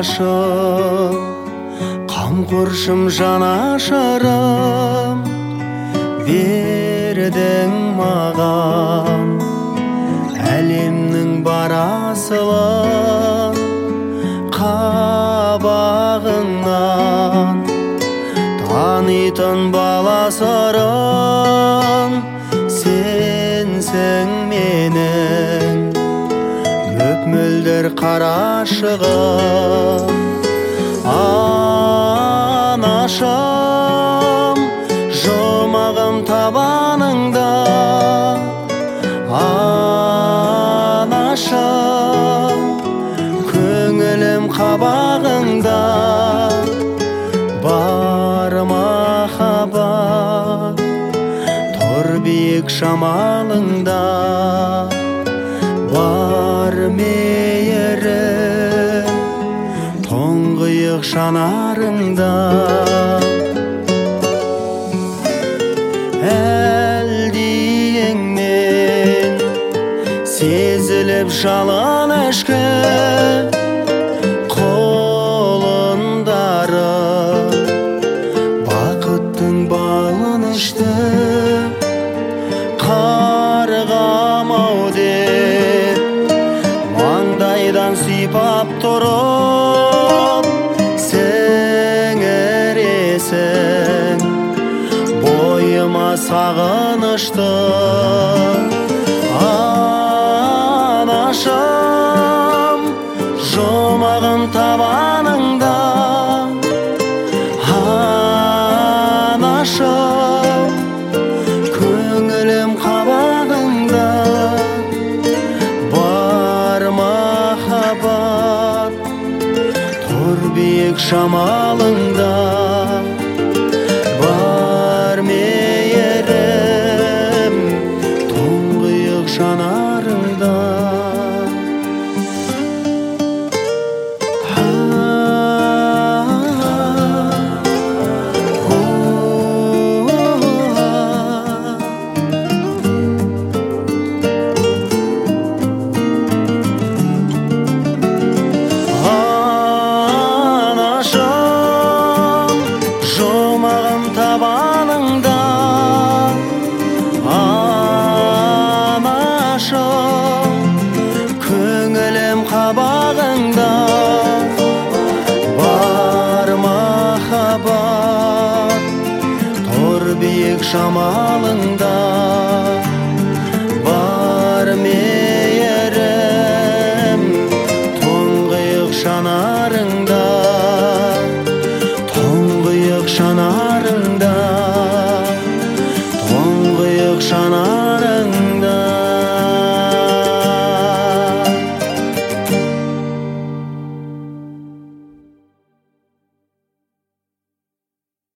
анашым, қамқоршым, жанашырым, бердің маған әлемнің бар асылын. Қабағыңнан танитын бала сырын, сенсің менің мөп-мөлдір қарашығым. Анашым, жұмағым табаныңда. Анашым, көңілім қабағыңда. Бар махаббат тұр биік шамалыңда. Бар мейірім тұңғиық жанарыңда. Әлдиіңнен сезіліп жалын ішкі қолындары бақыттың балын ішті. Қарғамау деп маңдайдан сипап тұрып, сіңіресің бойыма сағынышты. Анашым, жұмағым табаныңда. Анашым, көңілім қабағыңда. Бар махаббат тұр биік шамалыңда. Бар мейірім тұңғиық жанарыңда. Жұмағым табаныңда. Анашым, көңілім қабағыңда. Бар махаббат тұр биік шамалыңда.